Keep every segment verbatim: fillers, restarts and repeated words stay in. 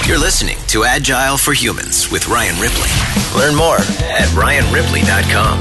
You're listening to Agile for Humans with Ryan Ripley. Learn more at ryan ripley dot com.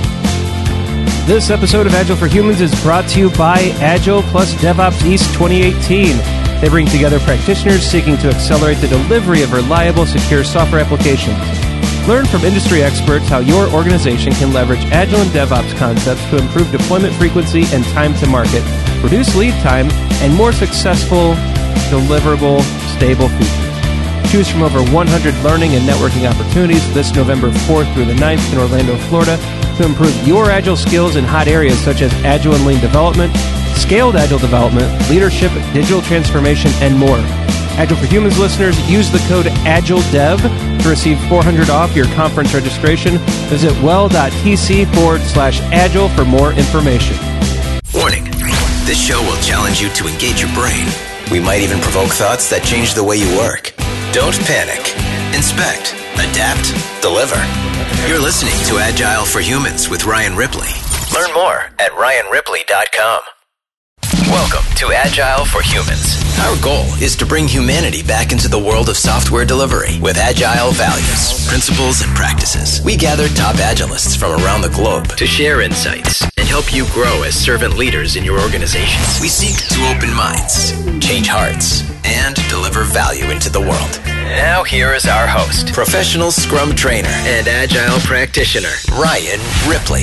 This episode of Agile for Humans is brought to you by Agile plus DevOps East twenty eighteen. They bring together practitioners seeking to accelerate the delivery of reliable, secure software applications. Learn from industry experts how your organization can leverage Agile and DevOps concepts to improve deployment frequency and time to market, reduce lead time, and more successful, deliverable, stable features. Choose from over one hundred learning and networking opportunities this November fourth through the ninth in Orlando, Florida, to improve your Agile skills in hot areas such as Agile and Lean development, scaled Agile development, leadership, digital transformation, and more. Agile for Humans listeners, use the code AgileDev to receive four hundred dollars off your conference registration. Visit well.tc forward slash Agile for more information. Warning, this show will challenge you to engage your brain. We might even provoke thoughts that change the way you work. Don't panic. Inspect, adapt, deliver. You're listening to Agile for Humans with Ryan Ripley. Learn more at ryan ripley dot com. Welcome to Agile for Humans. Our goal is to bring humanity back into the world of software delivery with Agile values, principles, and practices. We gather top Agilists from around the globe to share insights and help you grow as servant leaders in your organizations. We seek to open minds, change hearts, and deliver value into the world. Now here is our host, professional Scrum trainer and Agile practitioner, Ryan Ripley.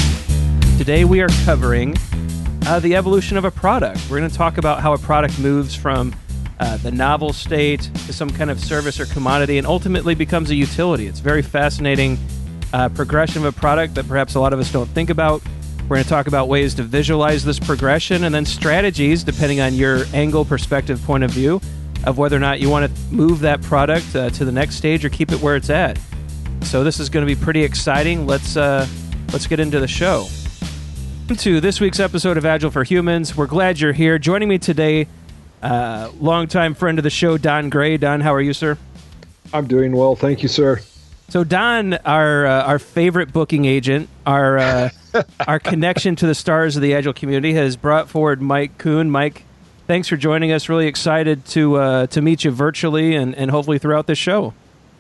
Today we are covering Uh, the evolution of a product. We're going to talk about how a product moves from uh, the novel state to some kind of service or commodity and ultimately becomes a utility. It's a very fascinating uh, progression of a product that perhaps a lot of us don't think about. We're going to talk about ways to visualize this progression and then strategies, depending on your angle, perspective, point of view, of whether or not you want to move that product uh, to the next stage or keep it where it's at. So this is going to be pretty exciting. Let's uh, let's get into the show. To this week's episode of Agile for Humans. We're glad you're here. Joining me today, uh, longtime friend of the show, Don Gray. Don, how are you, sir? I'm doing well, thank you, sir. So, Don, our uh, our favorite booking agent, our uh, our connection to the stars of the Agile community, has brought forward Mike Kuhn. Mike, thanks for joining us. Really excited to uh, to meet you virtually and, and hopefully throughout this show.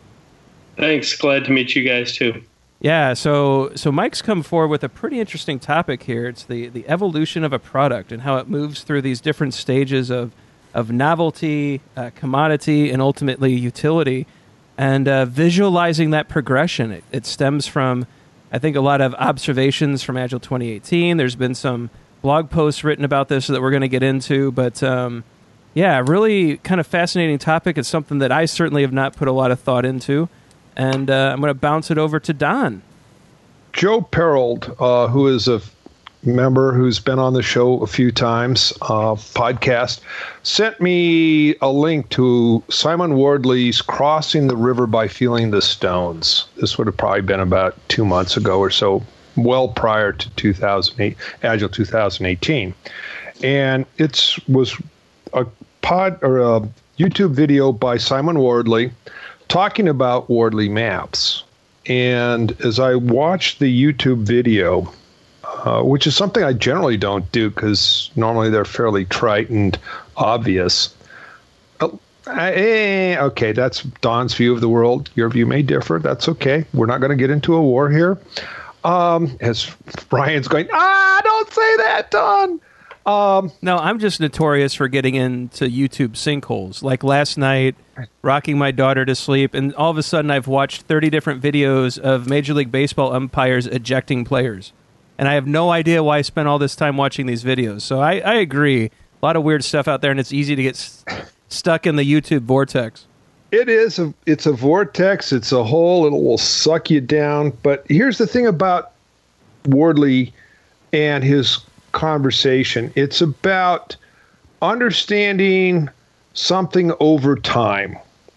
Thanks. Glad to meet you guys, too. Yeah, so so Mike's come forward with a pretty interesting topic here. It's the, the evolution of a product and how it moves through these different stages of of novelty, uh, commodity, and ultimately utility. And uh, visualizing that progression, it, it stems from, I think, a lot of observations from Agile twenty eighteen. There's been some blog posts written about this that we're going to get into. But um, yeah, really kind of fascinating topic. It's something that I certainly have not put a lot of thought into. And uh, I'm going to bounce it over to Don. Joe Perold, uh, who is a member who's been on the show a few times, uh, podcast, sent me a link to Simon Wardley's Crossing the River by Feeling the Stones. This would have probably been about two months ago or so, well prior to two thousand eight, Agile twenty eighteen. And it was a pod or a YouTube video by Simon Wardley talking about Wardley maps. And as I watched the YouTube video, uh, which is something I generally don't do because normally they're fairly trite and obvious. Oh, eh, okay, that's Don's view of the world. Your view may differ. That's okay. We're not going to get into a war here. Um, as Brian's going, ah, don't say that, Don. Um, no, I'm just notorious for getting into YouTube sinkholes. Like last night, rocking my daughter to sleep, and all of a sudden I've watched thirty different videos of Major League Baseball umpires ejecting players. And I have no idea why I spent all this time watching these videos. So I, I agree. A lot of weird stuff out there, and it's easy to get st- stuck in the YouTube vortex. It is. A, it's a vortex. It's a hole. It will suck you down. But here's the thing about Wardley and his conversation. It's about understanding something over time.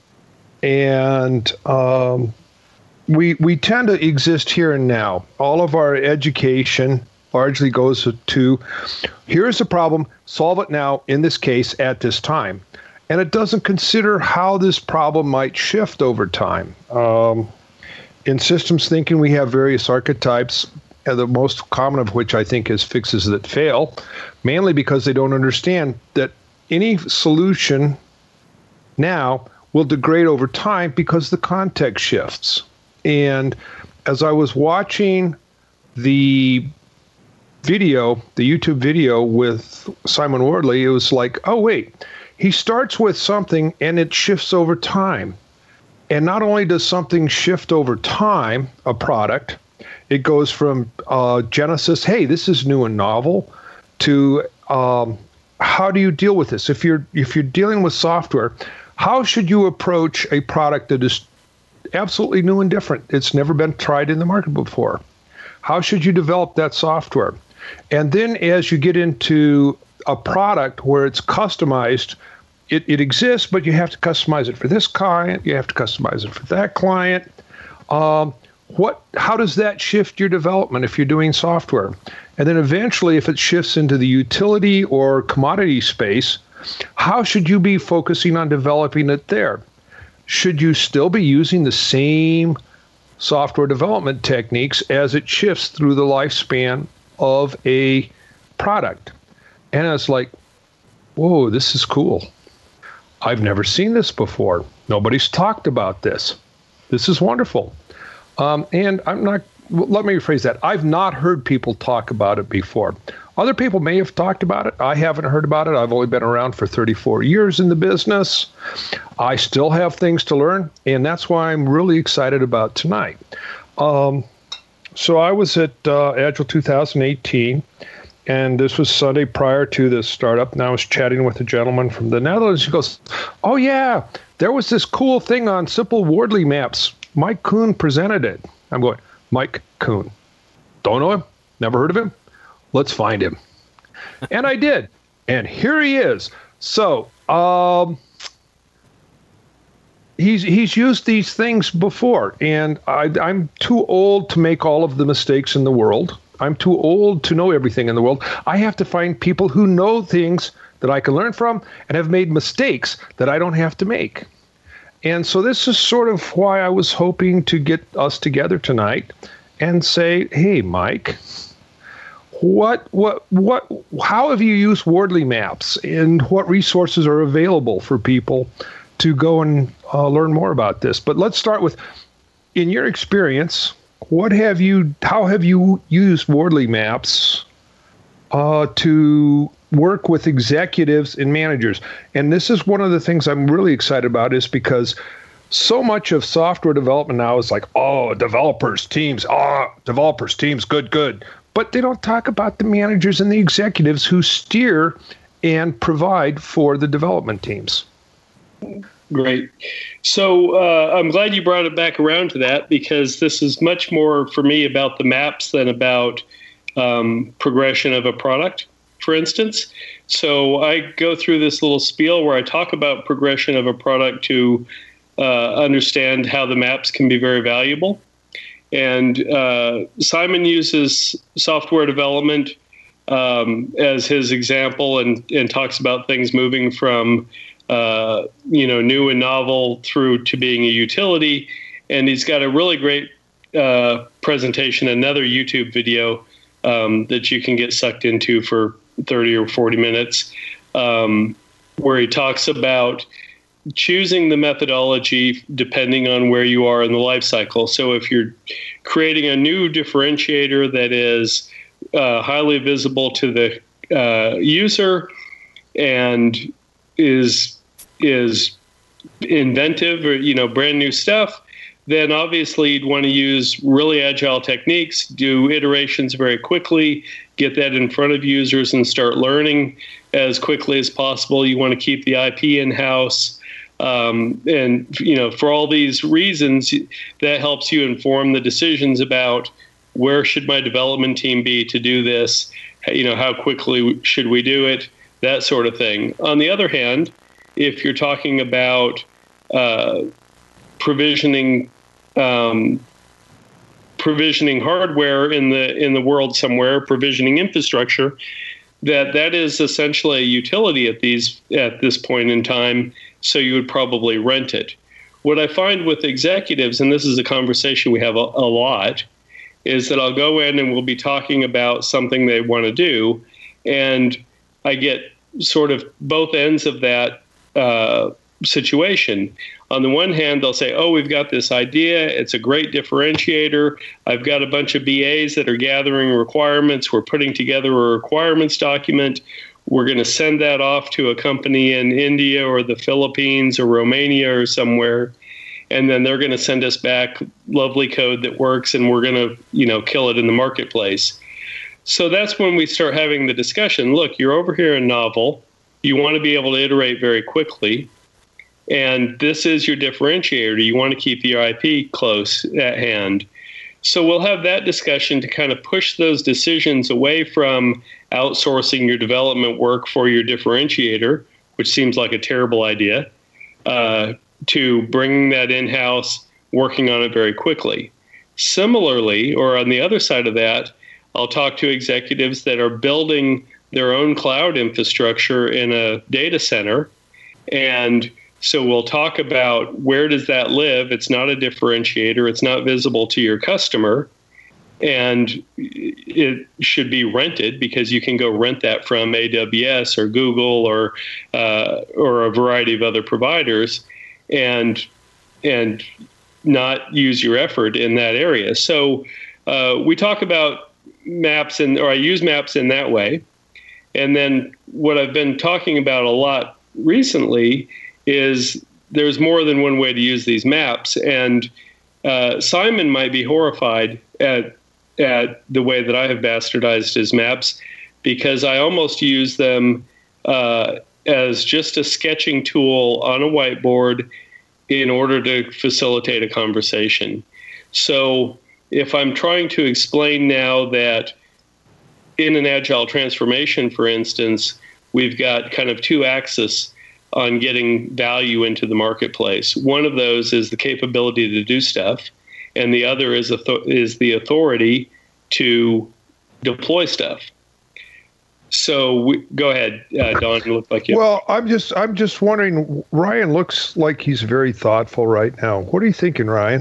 And um, we we tend to exist here and now. All of our education largely goes to, here's the problem, solve it now, in this case, at this time. And it doesn't consider how this problem might shift over time. Um, in systems thinking, we have various archetypes, and the most common of which I think is fixes that fail, mainly because they don't understand that any solution now will degrade over time because the context shifts. And as I was watching the video, the YouTube video with Simon Wardley, it was like, oh, wait, he starts with something and it shifts over time. And not only does something shift over time, a product, it goes from uh, genesis, hey, this is new and novel, to um, how do you deal with this? If you're if you're dealing with software, how should you approach a product that is absolutely new and different? It's never been tried in the market before. How should you develop that software? And then as you get into a product where it's customized, it, it exists, but you have to customize it for this client, you have to customize it for that client. Um, what? How does that shift your development if you're doing software? And then eventually, if it shifts into the utility or commodity space, how should you be focusing on developing it there? Should you still be using the same software development techniques as it shifts through the lifespan of a product? And it's like, whoa, this is cool. I've never seen this before. Nobody's talked about this. This is wonderful. Um, and I'm not, let me rephrase that. I've not heard people talk about it before. Other people may have talked about it. I haven't heard about it. I've only been around for thirty-four years in the business. I still have things to learn, and that's why I'm really excited about tonight. Um, so I was at uh, Agile two thousand eighteen, and this was Sunday prior to the startup, and I was chatting with a gentleman from the Netherlands. He goes, oh, yeah, there was this cool thing on Simple Wardley Maps. Mike Kuhn presented it. I'm going, Mike Kuhn. Don't know him. Never heard of him. Let's find him. And I did. And here he is. So um, he's he's used these things before. And I, I'm too old to make all of the mistakes in the world. I'm too old to know everything in the world. I have to find people who know things that I can learn from and have made mistakes that I don't have to make. And so this is sort of why I was hoping to get us together tonight and say, hey, Mike, what, what, what, how have you used Wardley Maps, and what resources are available for people to go and uh, learn more about this? But let's start with, in your experience, what have you, how have you used Wardley Maps uh, to work with executives and managers? And this is one of the things I'm really excited about, is because so much of software development now is like, oh, developers, teams, oh, developers, teams, good, good. But they don't talk about the managers and the executives who steer and provide for the development teams. Great. So uh, I'm glad you brought it back around to that, because this is much more for me about the maps than about um, progression of a product, for instance. So I go through this little spiel where I talk about progression of a product to uh, understand how the maps can be very valuable. And uh, Simon uses software development um, as his example, and, and talks about things moving from uh, you know, new and novel through to being a utility. And he's got a really great uh, presentation, another YouTube video um, that you can get sucked into for thirty or forty minutes, um, where he talks about choosing the methodology depending on where you are in the life cycle. So if you're creating a new differentiator that is uh, highly visible to the uh, user and is is inventive, or you know, brand new stuff, then obviously you'd want to use really agile techniques, do iterations very quickly, get that in front of users and start learning as quickly as possible. You want to keep the I P in-house. Um, and, you know, for all these reasons, that helps you inform the decisions about where should my development team be to do this, you know, how quickly should we do it, that sort of thing. On the other hand, if you're talking about uh, provisioning um, provisioning hardware in the in the world somewhere, provisioning infrastructure, that that is essentially a utility at these at this point in time. So you would probably rent it. What I find with executives, and this is a conversation we have a, a lot, is that I'll go in and we'll be talking about something they want to do, and I get sort of both ends of that uh, situation. on the one hand, they'll say, oh, we've got this idea. It's a great differentiator. I've got a bunch of B As that are gathering requirements. We're putting together a requirements document. We're going to send that off to a company in India or the Philippines or Romania or somewhere. And then they're going to send us back lovely code that works, and we're going to, you know, kill it in the marketplace. So that's when we start having the discussion. Look, you're over here in Novel. You want to be able to iterate very quickly. And this is your differentiator. You want to keep your I P close at hand. So we'll have that discussion to kind of push those decisions away from outsourcing your development work for your differentiator, which seems like a terrible idea, uh, to bringing that in-house, working on it very quickly. Similarly, or on the other side of that, I'll talk to executives that are building their own cloud infrastructure in a data center. And so we'll talk about where does that live? It's not a differentiator. It's not visible to your customer. And it should be rented because you can go rent that from A W S or Google or uh, or a variety of other providers, and and not use your effort in that area. So uh, we talk about maps, and or I use maps in that way. And then what I've been talking about a lot recently is there's more than one way to use these maps. And uh, Simon might be horrified at at the way that I have bastardized his maps, because I almost use them uh, as just a sketching tool on a whiteboard in order to facilitate a conversation. So if I'm trying to explain now that in an agile transformation, for instance, we've got kind of two axes on getting value into the marketplace. One of those is the capability to do stuff, and the other is is the authority to deploy stuff. So we, go ahead, uh, Don. You look like you. Well, I'm just I'm just wondering. Ryan looks like he's very thoughtful right now. What are you thinking, Ryan?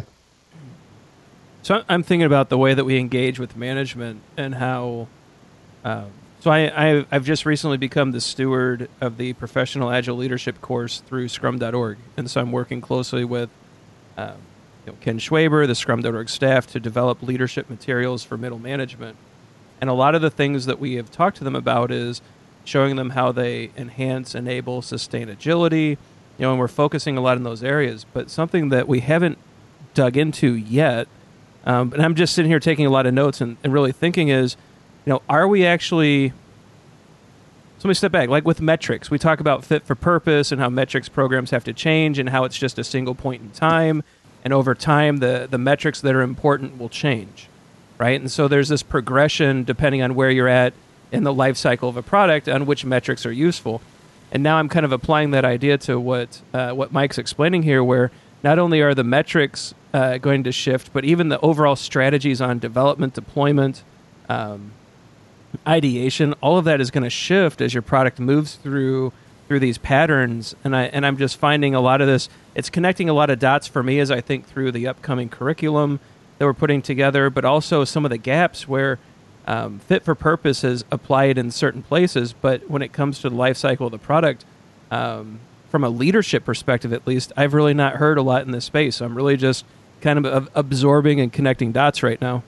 So I'm thinking about the way that we engage with management and how. Uh, so I, I I've just recently become the steward of the Professional Agile Leadership course through Scrum dot org, and so I'm working closely with. Uh, You know, Ken Schwaber, the Scrum dot org staff, to develop leadership materials for middle management. And a lot of the things that we have talked to them about is showing them how they enhance, enable, sustain agility, you know, and we're focusing a lot in those areas. But something that we haven't dug into yet, um, and I'm just sitting here taking a lot of notes and, and really thinking is, you know, are we actually... So let me step back. Like with metrics, we talk about fit for purpose and how metrics programs have to change and how it's just a single point in time. And over time, the, the metrics that are important will change, right? And so there's this progression depending on where you're at in the life cycle of a product on which metrics are useful. And now I'm kind of applying that idea to what uh, what Mike's explaining here, where not only are the metrics uh, going to shift, but even the overall strategies on development, deployment, um, ideation, all of that is going to shift as your product moves through through these patterns. And I and I'm just finding a lot of this. It's connecting a lot of dots for me as I think through the upcoming curriculum that we're putting together, but also some of the gaps where um, fit for purpose is applied in certain places, but when it comes to the life cycle of the product, um, from a leadership perspective at least, I've really not heard a lot in this space. So I'm really just kind of absorbing and connecting dots right now.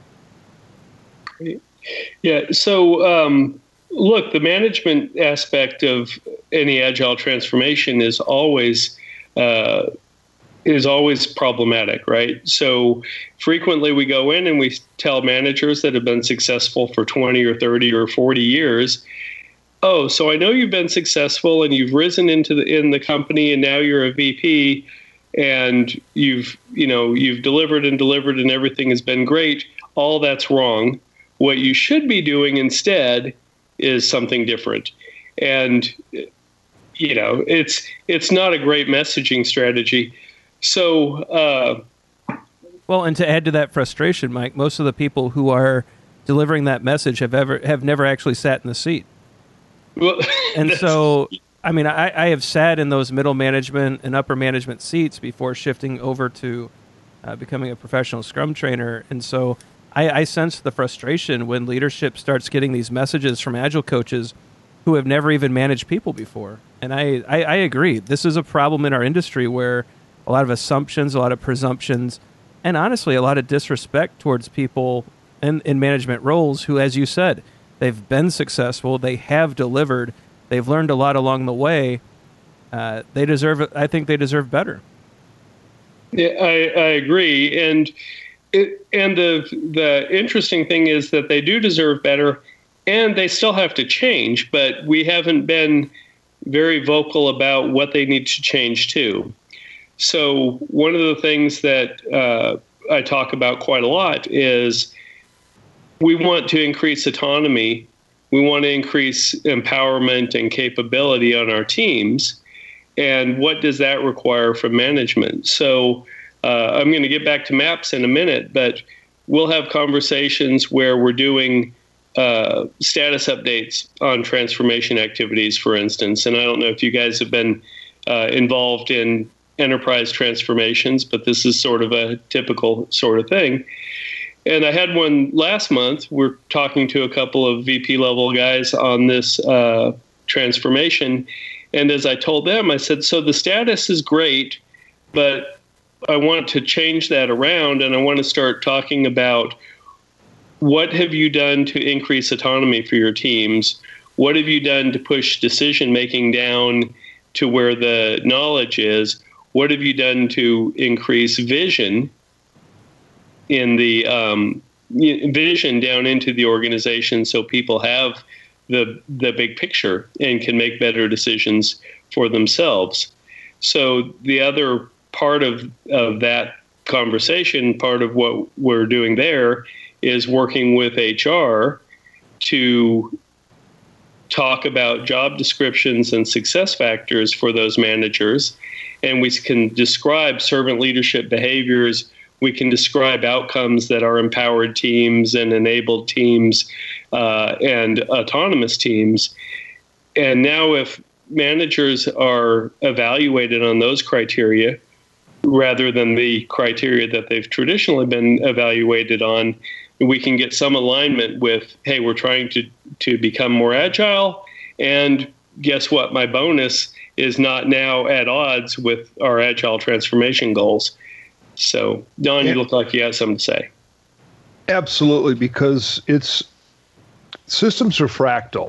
Yeah, so um, look, the management aspect of any agile transformation is always uh, is always problematic, right? So frequently we go in and we tell managers that have been successful for twenty or thirty or forty years, oh, so I know you've been successful and you've risen into the in the company and now you're a V P and you've you know you've delivered and delivered and everything has been great. All that's wrong. What you should be doing instead is something different. And you know, it's it's not a great messaging strategy. So, uh, well, and to add to that frustration, Mike, most of the people who are delivering that message have ever have never actually sat in the seat. Well, and so, I mean, I, I have sat in those middle management and upper management seats before shifting over to uh, becoming a professional Scrum trainer, and so I, I sense the frustration when leadership starts getting these messages from Agile coaches who have never even managed people before. And I, I, I agree. This is a problem in our industry where a lot of assumptions, a lot of presumptions, and honestly, a lot of disrespect towards people in, in management roles who, as you said, they've been successful, they have delivered, they've learned a lot along the way. Uh, they deserve, I think they deserve better. Yeah, I, I agree. And it, and the the interesting thing is that they do deserve better, and they still have to change, but we haven't been very vocal about what they need to change to. So one of the things that uh, I talk about quite a lot is we want to increase autonomy. We want to increase empowerment and capability on our teams. And what does that require from management? So uh, I'm going to get back to MAPS in a minute, but we'll have conversations where we're doing uh, status updates on transformation activities, for instance. And I don't know if you guys have been uh, involved in enterprise transformations, but this is sort of a typical sort of thing. And I had one last month. We're talking to a couple of V P level guys on this uh, transformation. And as I told them, I said, so the status is great, but I want to change that around, and I want to start talking about what have you done to increase autonomy for your teams? What have you done to push decision-making down to where the knowledge is? What have you done to increase vision in the um, vision down into the organization so people have the the big picture and can make better decisions for themselves? So the other part of, of that conversation, part of what we're doing there, is working with H R to talk about job descriptions and success factors for those managers. And we can describe servant leadership behaviors. We can describe outcomes that are empowered teams and enabled teams uh, and autonomous teams. And now if managers are evaluated on those criteria rather than the criteria that they've traditionally been evaluated on, we can get some alignment with, hey, we're trying to, to become more agile. And guess what? My bonus is not now at odds with our agile transformation goals. So, Don, you look like you have something to say. Absolutely, because it's systems are fractal.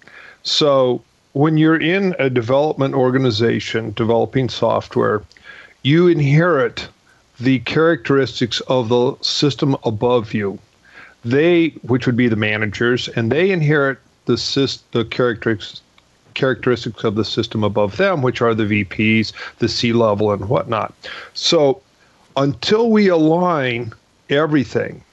So when you're in a development organization developing software, you inherit the characteristics of the system above you. They, which would be the managers, and they inherit the syst- the characteristics characteristics of the system above them, which are the V Ps, the C-level, and whatnot. So until we align everything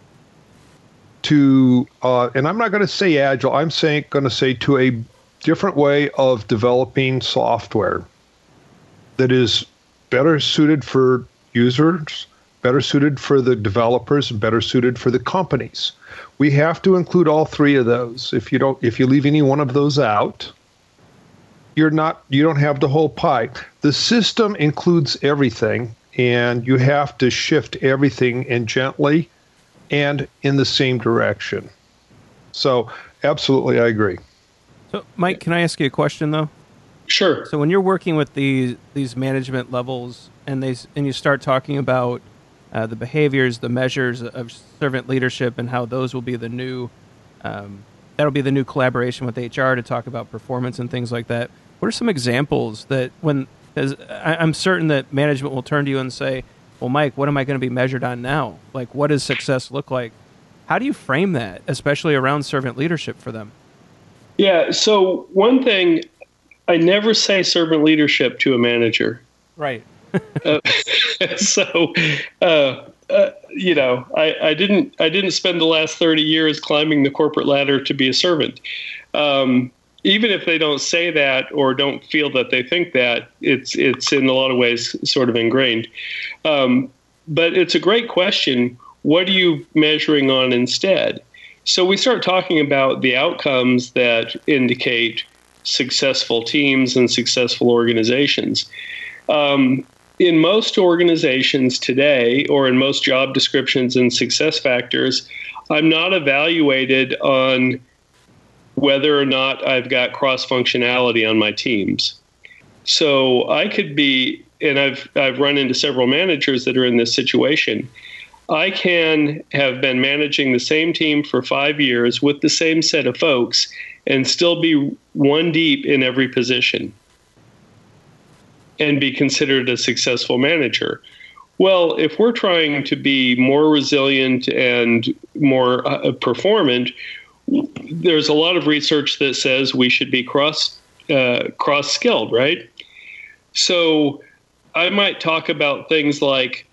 to, uh, and I'm not going to say agile, I'm saying going to say to a different way of developing software that is better suited for users, better suited for the developers, and better suited for the companies. We have to include all three of those. If you don't, if you leave any one of those out, you're not, you don't have the whole pie. The system includes everything, and you have to shift everything in gently and in the same direction. So, absolutely, I agree. So, Mike, can I ask you a question, though? Sure. So, when you're working with these these management levels, and they and you start talking about uh, the behaviors, the measures of servant leadership, and how those will be the new, um, that'll be the new collaboration with H R to talk about performance and things like that. What are some examples that when, as I, I'm certain that management will turn to you and say, well, Mike, what am I going to be measured on now? Like, what does success look like? How do you frame that, especially around servant leadership for them? Yeah, so one thing, I never say servant leadership to a manager. Right. uh, so, uh, uh, you know, I, I didn't I didn't spend the last thirty years climbing the corporate ladder to be a servant. Um, even if they don't say that or don't feel that they think that, it's it's in a lot of ways sort of ingrained. Um, but it's a great question. What are you measuring on instead? So we start talking about the outcomes that indicate successful teams and successful organizations. Um, in most organizations today, or in most job descriptions and success factors, I'm not evaluated on whether or not I've got cross-functionality on my teams. So I could be and I've I've run into several managers that are in this situation. I can have been managing the same team for five years with the same set of folks and still be one deep in every position and be considered a successful manager. Well, if we're trying to be more resilient and more uh, performant, there's a lot of research that says we should be cross uh, cross-skilled, right? So I might talk about things like,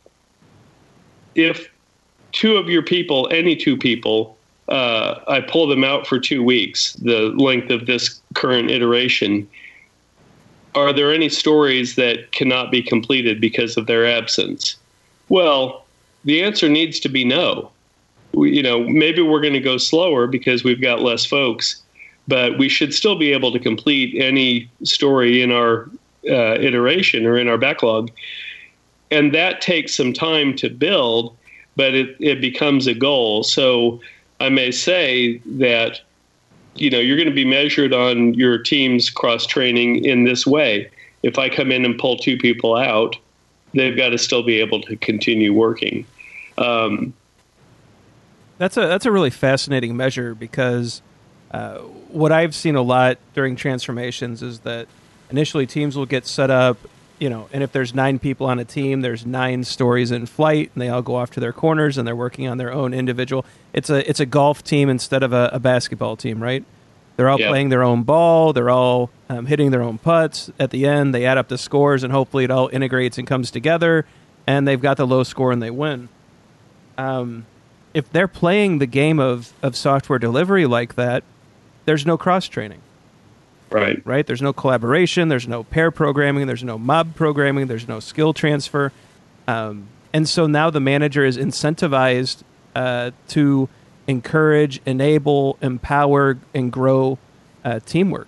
if two of your people, any two people, uh, I pull them out for two weeks, the length of this current iteration, are there any stories that cannot be completed because of their absence? Well, the answer needs to be no. We, you know, maybe we're going to go slower because we've got less folks, but we should still be able to complete any story in our uh, iteration or in our backlog. And that takes some time to build, but it, it becomes a goal. So I may say that, you know, you're going to be measured on your team's cross-training in this way. If I come in and pull two people out, they've got to still be able to continue working. Um, that's a that's a really fascinating measure, because uh, what I've seen a lot during transformations is that initially teams will get set up, you know, and if there's nine people on a team, there's nine stories in flight, and they all go off to their corners, and they're working on their own individual. It's a it's a golf team instead of a, a basketball team, right? They're all yep. playing their own ball. They're all um, hitting their own putts. At the end, they add up the scores, and hopefully it all integrates and comes together, and they've got the low score, and they win. Um, if they're playing the game of, of software delivery like that, there's no cross-training. Right. Right? There's no collaboration. There's no pair programming. There's no mob programming. There's no skill transfer. Um, and so now the manager is incentivized uh, to encourage, enable, empower, and grow uh, teamwork.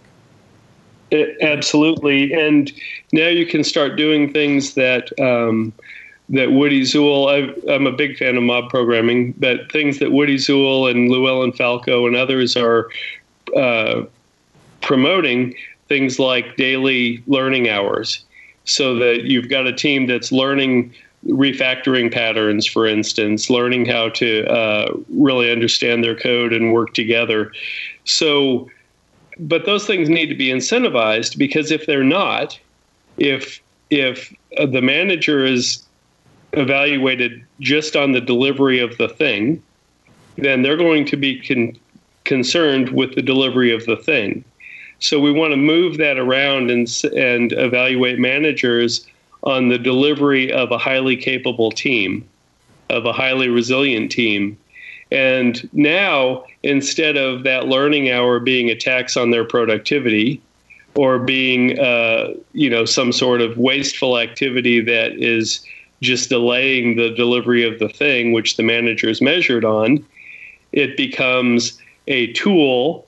It, absolutely. And now you can start doing things that um, that Woody Zuill, I've, I'm a big fan of mob programming, but things that Woody Zuill and Llewellyn Falco and others are uh, promoting, things like daily learning hours, so that you've got a team that's learning refactoring patterns, for instance, learning how to uh, really understand their code and work together. So, but those things need to be incentivized, because if they're not, if if uh, the manager is evaluated just on the delivery of the thing, then they're going to be con- concerned with the delivery of the thing. So we want to move that around and and evaluate managers on the delivery of a highly capable team, of a highly resilient team. And now, instead of that learning hour being a tax on their productivity, or being, uh, you know, some sort of wasteful activity that is just delaying the delivery of the thing, which the manager is measured on, it becomes a tool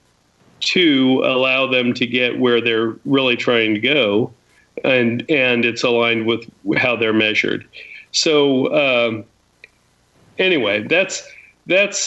to allow them to get where they're really trying to go. And and it's aligned with how they're measured. So um, anyway, that's that's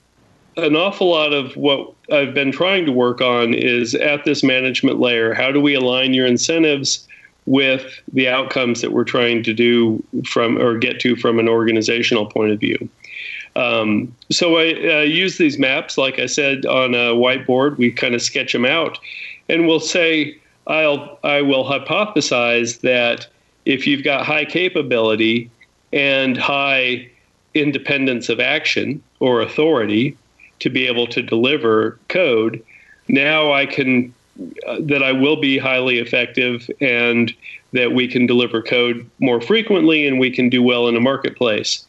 an awful lot of what I've been trying to work on is at this management layer. How do we align your incentives with the outcomes that we're trying to do from or get to from an organizational point of view? Um, so I uh, use these maps, like I said, on a whiteboard. We kind of sketch them out, and we'll say, I'll, I will hypothesize that if you've got high capability and high independence of action or authority to be able to deliver code, now I can, uh, that I will be highly effective, and that we can deliver code more frequently, and we can do well in a marketplace.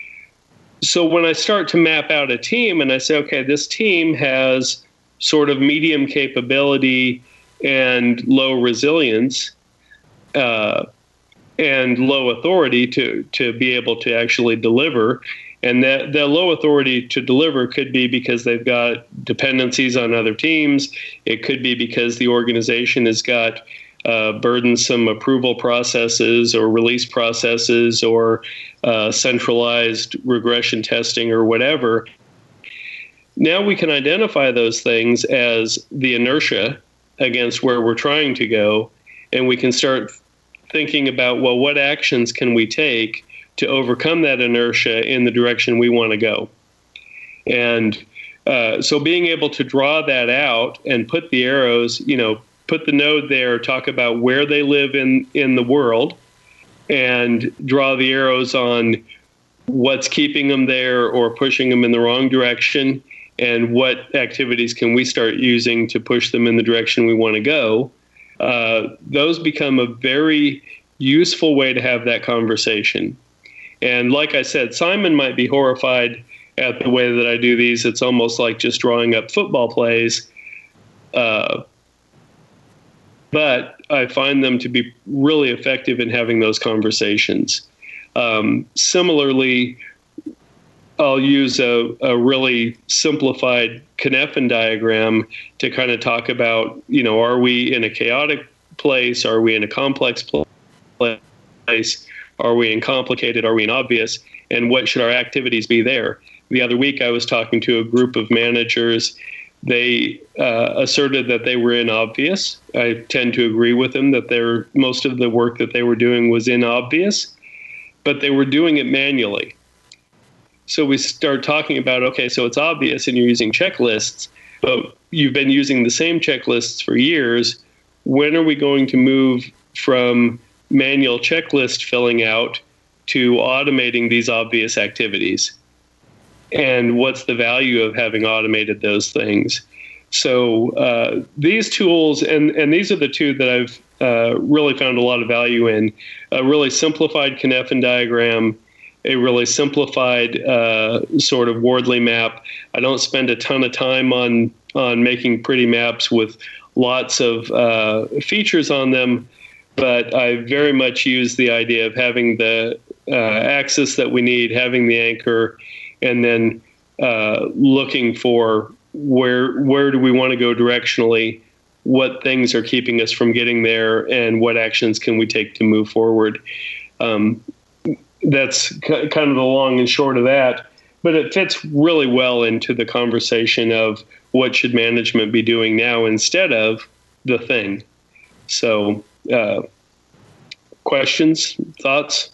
So when I start to map out a team and I say, okay, this team has sort of medium capability and low resilience, uh, and low authority to, to be able to actually deliver. And that the low authority to deliver could be because they've got dependencies on other teams. It could be because the organization has got uh, burdensome approval processes or release processes or uh, centralized regression testing or whatever. Now we can identify those things as the inertia against where we're trying to go, and we can start thinking about, well, what actions can we take to overcome that inertia in the direction we want to go? And uh, so being able to draw that out and put the arrows, you know, put the node there, talk about where they live in, in the world, and draw the arrows on what's keeping them there or pushing them in the wrong direction, and what activities can we start using to push them in the direction we want to go. Uh, those become a very useful way to have that conversation. And like I said, Simon might be horrified at the way that I do these. It's almost like just drawing up football plays. Uh, but I find them to be really effective in having those conversations. Um, similarly, I'll use a, a really simplified Cynefin diagram to kind of talk about, you know, are we in a chaotic place? Are we in a complex place? Are we in complicated? Are we in obvious? And what should our activities be there? The other week, I was talking to a group of managers. They uh, asserted that they were in obvious. I tend to agree with them that they're, most of the work that they were doing was in obvious, but they were doing it manually. So we start talking about, okay, so it's obvious and you're using checklists, but you've been using the same checklists for years. When are we going to move from manual checklist filling out to automating these obvious activities? And what's the value of having automated those things? So uh, these tools, and, and these are the two that I've uh, really found a lot of value in, a really simplified Cynefin diagram, a really simplified uh, sort of Wardley map. I don't spend a ton of time on, on making pretty maps with lots of uh, features on them, but I very much use the idea of having the uh, axis that we need, having the anchor, and then uh, looking for where where do we want to go directionally, what things are keeping us from getting there, and what actions can we take to move forward. Um, that's c- kind of the long and short of that, but it fits really well into the conversation of what should management be doing now instead of the thing. So uh, questions, thoughts?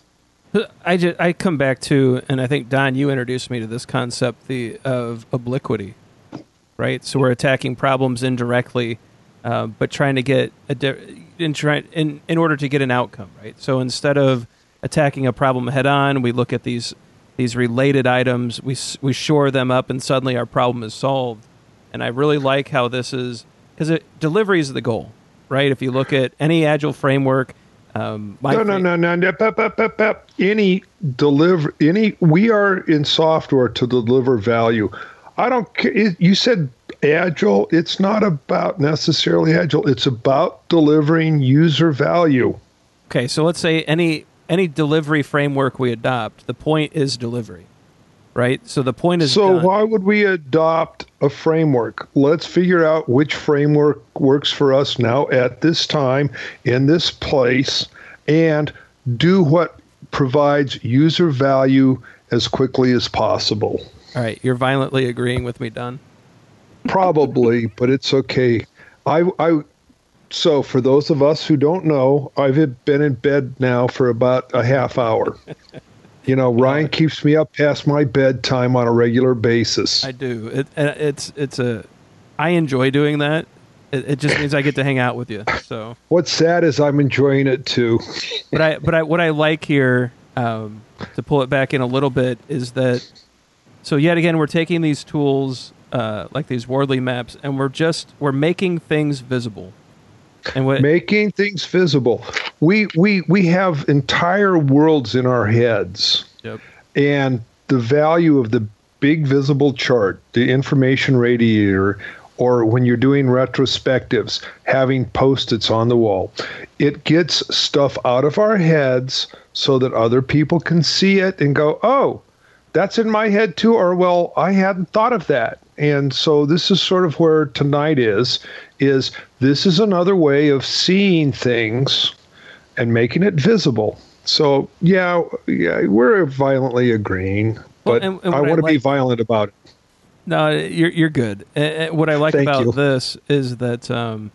I, just, I come back to, and I think, Don, you introduced me to this concept the of obliquity, right? So we're attacking problems indirectly, uh, but trying to get a di- in, try, in in order to get an outcome, right? So instead of attacking a problem head on, we look at these these related items, we we shore them up, and suddenly our problem is solved. And I really like how this is, because delivery is the goal, right? If you look at any Agile framework. Um, no, no, no, no, no, pep, pep, pep, pep. Any deliver, any, we are in software to deliver value. I don't care. You said Agile. It's not about necessarily Agile. It's about delivering user value. Okay, so let's say any any delivery framework we adopt, the point is delivery, right? So the point is So done. Why would we adopt a framework? Let's figure out which framework works for us now at this time, in this place, and do what provides user value as quickly as possible. All right, you're violently agreeing with me, Don. Probably, but it's okay. I, I, so for those of us who don't know, I've been in bed now for about a half hour. You know, Ryan keeps me up past my bedtime on a regular basis. I do. It, it's it's a. I enjoy doing that. It, it just means I get to hang out with you. So what's sad is I'm enjoying it too. But I but I what I like here, um, to pull it back in a little bit, is that. So yet again, we're taking these tools uh, like these Wardley maps, and we're just we're making things visible. And what, making things visible. We we we have entire worlds in our heads. Yep. And the value of the big visible chart, the information radiator, or when you're doing retrospectives, having Post-its on the wall, it gets stuff out of our heads so that other people can see it and go, oh, that's in my head too, or well, I hadn't thought of that. And so this is sort of where tonight is, is this is another way of seeing things and making it visible. So, yeah, yeah we're violently agreeing, but well, and, and I want to like, be violent about it. No, you're you're good. Uh, what I like Thank about you. this is that um,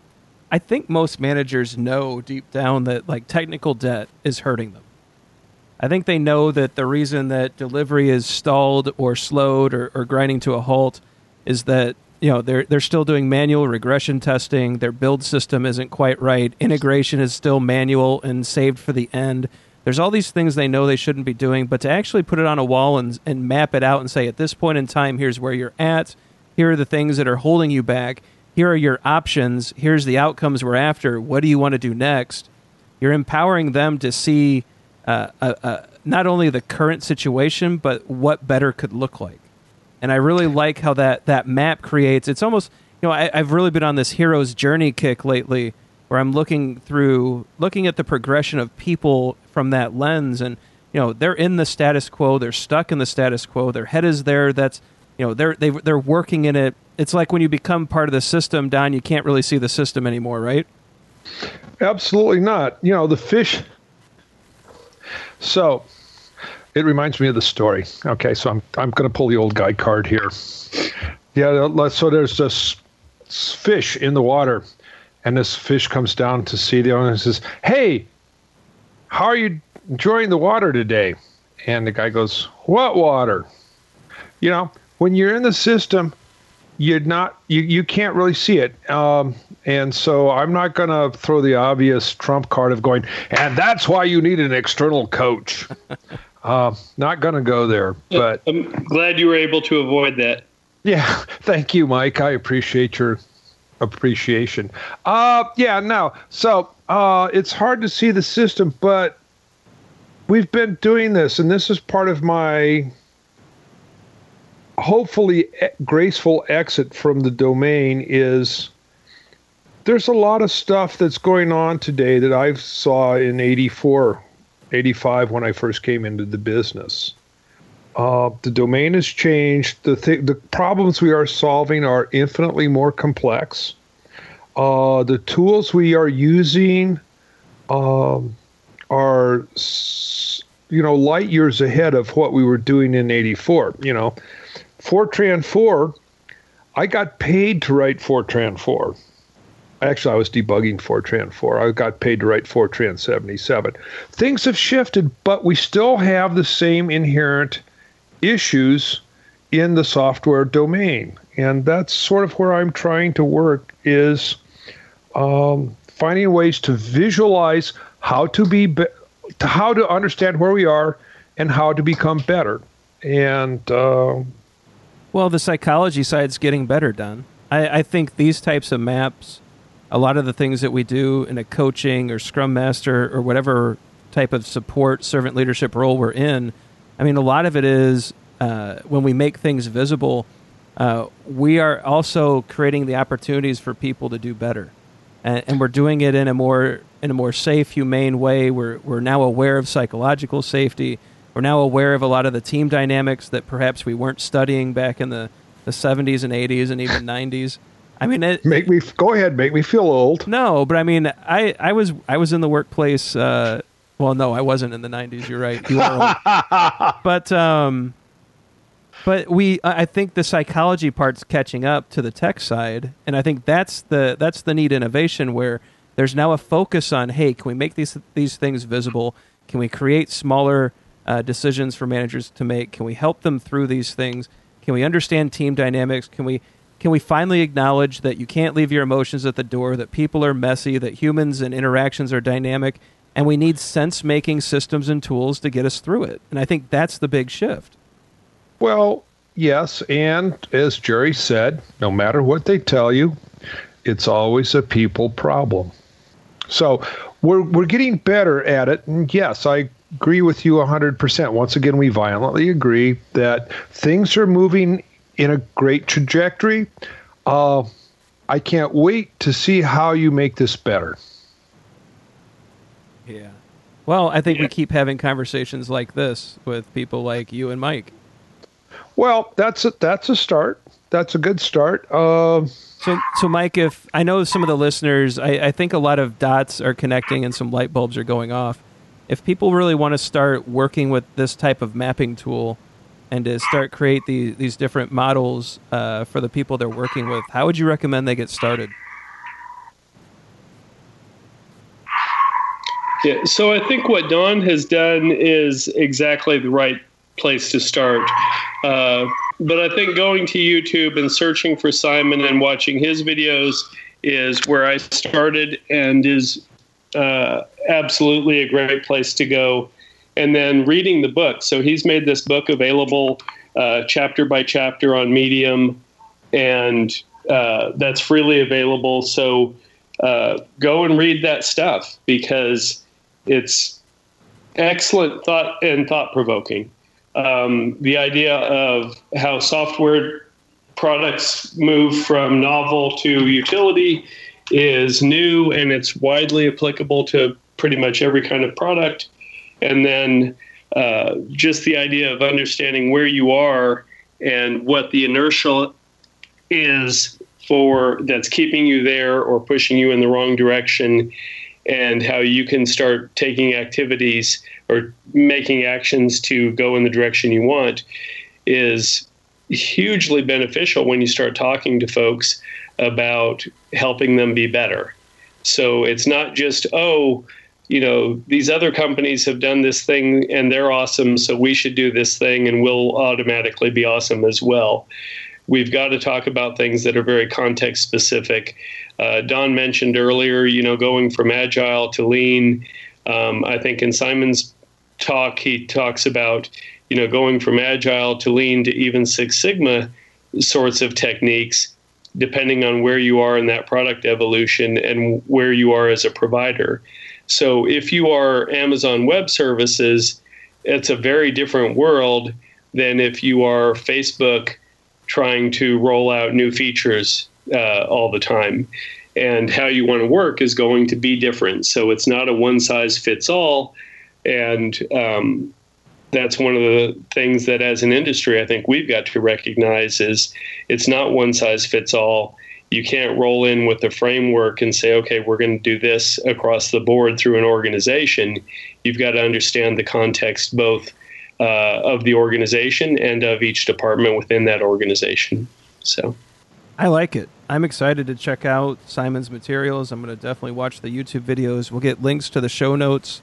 I think most managers know deep down that like technical debt is hurting them. I think they know that the reason that delivery is stalled or slowed or, or grinding to a halt is that, you know, they're they're still doing manual regression testing. Their build system isn't quite right. Integration is still manual and saved for the end. There's all these things they know they shouldn't be doing, but to actually put it on a wall and and map it out and say, at this point in time, here's where you're at. Here are the things that are holding you back. Here are your options. Here's the outcomes we're after. What do you want to do next? You're empowering them to see uh, uh, uh, not only the current situation, but what better could look like. And I really like how that, that map creates. It's almost, you know, I, I've really been on this hero's journey kick lately where I'm looking through, looking at the progression of people from that lens. And, you know, they're in the status quo. They're stuck in the status quo. Their head is there. That's, you know, they're, they, they're working in it. It's like when you become part of the system, Don, you can't really see the system anymore, right? Absolutely not. You know, the fish. So it reminds me of the story. Okay, so I'm I'm going to pull the old guy card here. Yeah, so there's this fish in the water, and this fish comes down to see the owner and says, "Hey, how are you enjoying the water today?" And the guy goes, "What water?" You know, when you're in the system, you're not you, you can't really see it. Um, and so I'm not going to throw the obvious trump card of going, and that's why you need an external coach. Uh, not going to go there, but I'm glad you were able to avoid that. Yeah, thank you, Mike. I appreciate your appreciation. Uh, yeah, no. So uh, it's hard to see the system, but we've been doing this, and this is part of my hopefully graceful exit from the domain. Is there's a lot of stuff that's going on today that I saw in eighty-four, eighty-five when I first came into the business. Uh, the domain has changed. The th- the problems we are solving are infinitely more complex. Uh, the tools we are using um, are, you know, light years ahead of what we were doing in eighty-four. You know, Fortran four, I got paid to write Fortran four. Actually, I was debugging Fortran four. I got paid to write Fortran seventy-seven. Things have shifted, but we still have the same inherent issues in the software domain. And that's sort of where I'm trying to work, is um, finding ways to visualize how to be, be to how to understand where we are and how to become better. And uh, well, the psychology side's getting better, Don. I, I think these types of maps, a lot of the things that we do in a coaching or Scrum Master or whatever type of support servant leadership role we're in, I mean, a lot of it is uh, when we make things visible, uh, we are also creating the opportunities for people to do better, and, and we're doing it in a more in a more safe, humane way. We're we're now aware of psychological safety. We're now aware of a lot of the team dynamics that perhaps we weren't studying back in the, the seventies and eighties and even nineties. I mean, it, make me go ahead, make me feel old. No, but I mean, I, I was I was in the workplace. Uh, well, no, I wasn't in the nineties. You're right. You were old. But um, but we, I think the psychology part's catching up to the tech side, and I think that's the that's the neat innovation where there's now a focus on, hey, can we make these these things visible? Can we create smaller uh, decisions for managers to make? Can we help them through these things? Can we understand team dynamics? Can we Can we finally acknowledge that you can't leave your emotions at the door, that people are messy, that humans and interactions are dynamic, and we need sense-making systems and tools to get us through it? And I think that's the big shift. Well, yes, and as Jerry said, no matter what they tell you, it's always a people problem. So we're we're getting better at it, and yes, I agree with you one hundred percent. Once again, we violently agree that things are moving in a great trajectory. Uh, I can't wait to see how you make this better. Yeah. Well, I think yeah. we keep having conversations like this with people like you and Mike. Well, that's a, that's a start. That's a good start. Uh, so, so Mike, if I know some of the listeners, I, I think a lot of dots are connecting and some light bulbs are going off. If people really want to start working with this type of mapping tool and to start create the, these different models uh, for the people they're working with, how would you recommend they get started? Yeah, so I think what Don has done is exactly the right place to start. Uh, but I think going to YouTube and searching for Simon and watching his videos is where I started and is uh, absolutely a great place to go. And then reading the book. So he's made this book available uh, chapter by chapter on Medium, and uh, that's freely available. So uh, go and read that stuff because it's excellent thought and thought-provoking. Um, the idea of how software products move from novel to utility is new, and it's widely applicable to pretty much every kind of product. And then uh, just the idea of understanding where you are and what the inertia is for that's keeping you there or pushing you in the wrong direction, and how you can start taking activities or making actions to go in the direction you want is hugely beneficial when you start talking to folks about helping them be better. So it's not just, oh, you know, these other companies have done this thing and they're awesome, so we should do this thing and we'll automatically be awesome as well. We've got to talk about things that are very context specific. Uh, Don mentioned earlier, you know, going from agile to lean. Um, I think in Simon's talk, he talks about, you know, going from agile to lean to even Six Sigma sorts of techniques, depending on where you are in that product evolution and where you are as a provider. So if you are Amazon Web Services, it's a very different world than if you are Facebook trying to roll out new features uh, all the time. And how you want to work is going to be different. So it's not a one-size-fits-all. And um, that's one of the things that as an industry, I think we've got to recognize is it's not one-size-fits-all. You can't roll in with a framework and say, okay, we're going to do this across the board through an organization. You've got to understand the context both uh, of the organization and of each department within that organization. So, I like it. I'm excited to check out Simon's materials. I'm going to definitely watch the YouTube videos. We'll get links to the show notes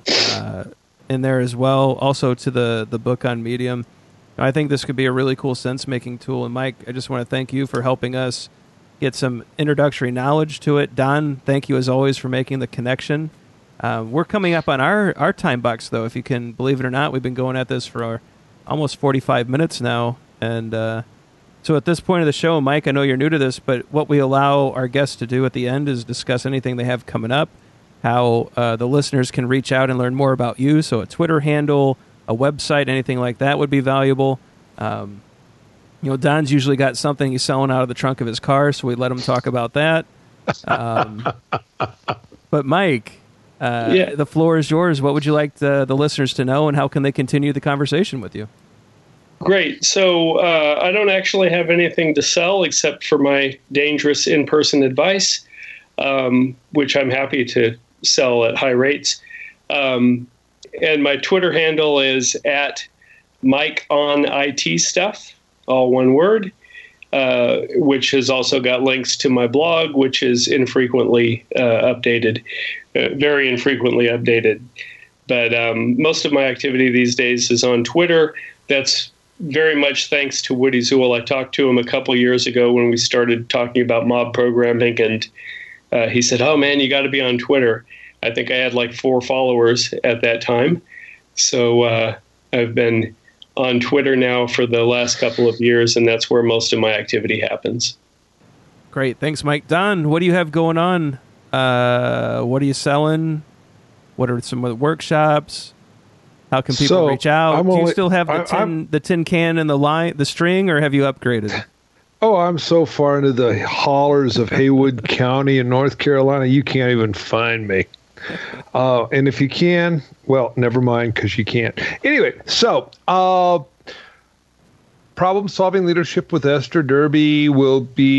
uh, in there as well, also to the, the book on Medium. I think this could be a really cool sense-making tool. And Mike, I just want to thank you for helping us get some introductory knowledge to it. Don, thank you as always for making the connection. Uh, we're coming up on our, our time box, though, if you can believe it or not. We've been going at this for our, almost forty-five minutes now. And uh, so at this point of the show, Mike, I know you're new to this, but what we allow our guests to do at the end is discuss anything they have coming up, how uh, the listeners can reach out and learn more about you. So a Twitter handle, a website, anything like that would be valuable. Um, you know, Don's usually got something he's selling out of the trunk of his car, so we let him talk about that. Um, but Mike, uh, yeah. the floor is yours. What would you like the, the listeners to know, and how can they continue the conversation with you? Great. So uh, I don't actually have anything to sell except for my dangerous in-person advice, um, which I'm happy to sell at high rates. Um, and my Twitter handle is at Mike on I T Stuff, all one word, uh, which has also got links to my blog, which is infrequently uh, updated, uh, very infrequently updated. But um, most of my activity these days is on Twitter. That's very much thanks to Woody Zuill. I talked to him a couple years ago when we started talking about mob programming, and uh, he said, oh, man, you got to be on Twitter. I think I had like four followers at that time. So uh, I've been on Twitter now for the last couple of years, and that's where most of my activity happens. Great. Thanks, Mike. Don, what do you have going on? Uh, what are you selling? What are some of the workshops? How can people so, reach out? I'm do you only, still have the I, tin, the tin can and the line, the string, or have you upgraded? Oh, I'm so far into the hollers of Haywood County in North Carolina, you can't even find me. Uh, and if you can, well, never mind, because you can't. Anyway, so uh, problem-solving leadership with Esther Derby will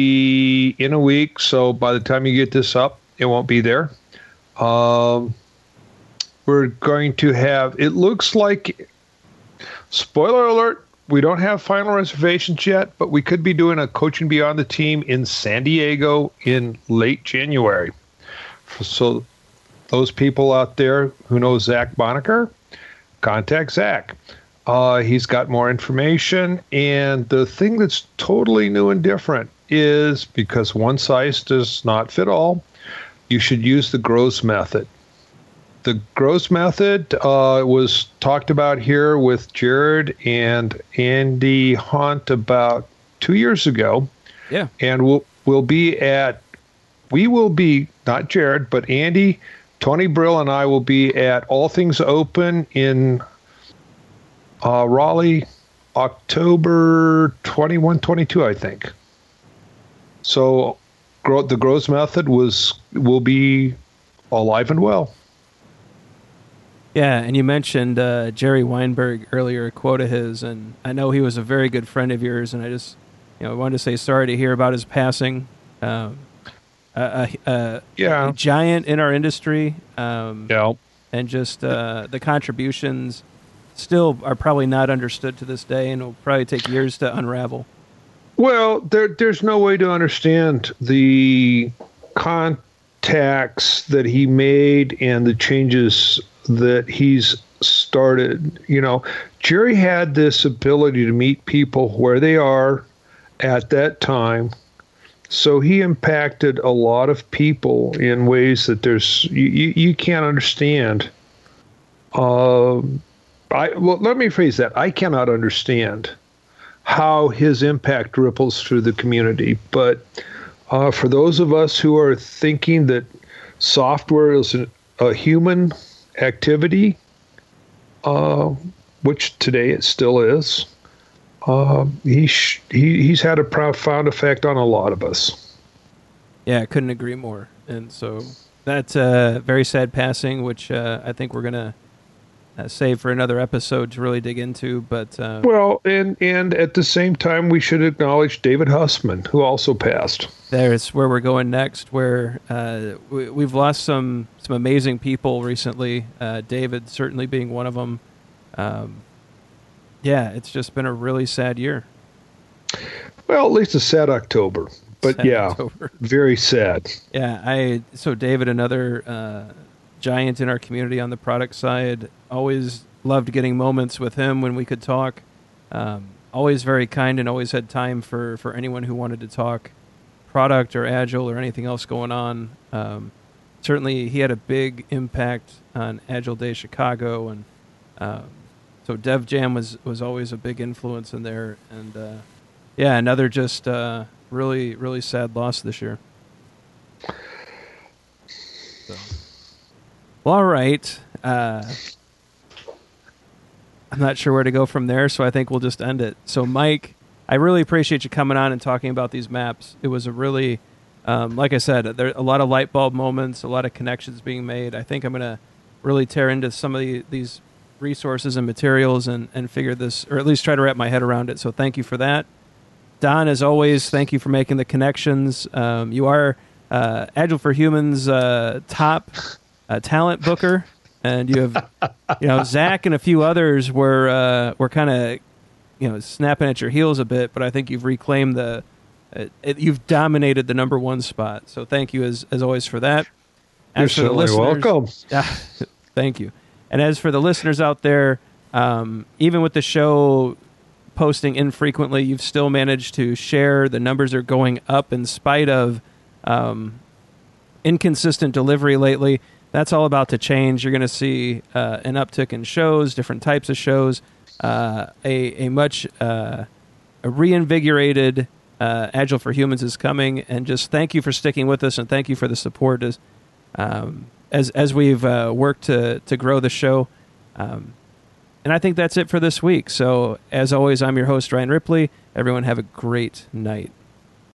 be in a week. So by the time you get this up, it won't be there. Um, we're going to have, it looks like, spoiler alert, we don't have final reservations yet, but we could be doing a Coaching Beyond the Team in San Diego in late January. So those people out there who know Zach Bonacker, contact Zach. Uh, he's got more information. And the thing that's totally new and different is, because one size does not fit all, you should use the Gross method. The Gross method uh, was talked about here with Jared and Andy Hunt about two years ago. Yeah. And we'll, we'll be at, we will be, not Jared, but Andy, Tony Brill, and I will be at All Things Open in uh, Raleigh, October twenty-first, twenty-two, I think. So the Gross method was will be alive and well. Yeah, and you mentioned uh, Jerry Weinberg earlier, a quote of his, and I know he was a very good friend of yours, and I just, you know, I wanted to say sorry to hear about his passing. Um, a, a, a, yeah. a giant in our industry, um, yeah. and just uh, the contributions still are probably not understood to this day, and will probably take years to unravel. Well, there, there's no way to understand the contacts that he made and the changes that he's started. You know, Jerry had this ability to meet people where they are at that time. So he impacted a lot of people in ways that there's you, you, you can't understand. Uh, I well, let me phrase that. I cannot understand how his impact ripples through the community. But uh, for those of us who are thinking that software is an, a human activity, uh, which today it still is, uh, he, sh- he he's had a profound effect on a lot of us. Yeah, I couldn't agree more. And so that's a very sad passing, which uh, I think we're going to uh, save for another episode to really dig into. But uh, well, and and at the same time, we should acknowledge David Hussman, who also passed. There's where we're going next, where uh, we, we've lost some, some amazing people recently, uh, David certainly being one of them. Um, yeah, it's just been a really sad year. Well, at least a sad October. But sad yeah, October. Very sad. Yeah, I so David, another uh, giant in our community on the product side, always loved getting moments with him when we could talk. Um, always very kind and always had time for, for anyone who wanted to talk product or Agile or anything else going on. Um, certainly he had a big impact on Agile Day Chicago, and um, so Dev Jam was, was always a big influence in there. And uh, yeah, another just uh, really, really sad loss this year. So. Well, all right. Uh, I'm not sure where to go from there, so I think we'll just end it. So, Mike, I really appreciate you coming on and talking about these maps. It was a really, um, like I said, there are a lot of light bulb moments, a lot of connections being made. I think I'm going to really tear into some of the, these resources and materials and, and figure this, or at least try to wrap my head around it. So thank you for that. Don, as always, thank you for making the connections. Um, you are uh, Agile for Humans' uh, top uh, talent booker, and you have, you know, Zach and a few others were uh, were kind of, you know, snapping at your heels a bit, but I think you've reclaimed the, uh, it, you've dominated the number one spot. So thank you as as always for that. As You're for the certainly welcome. Yeah, thank you. And as for the listeners out there, um, even with the show posting infrequently, you've still managed to share. The numbers are going up in spite of um, inconsistent delivery lately. That's all about to change. You're going to see uh, an uptick in shows, different types of shows, uh, a, a much uh, a reinvigorated uh, Agile for Humans is coming. And just thank you for sticking with us, and thank you for the support as um, as, as we've uh, worked to, to grow the show. Um, and I think that's it for this week. So, as always, I'm your host, Ryan Ripley. Everyone have a great night.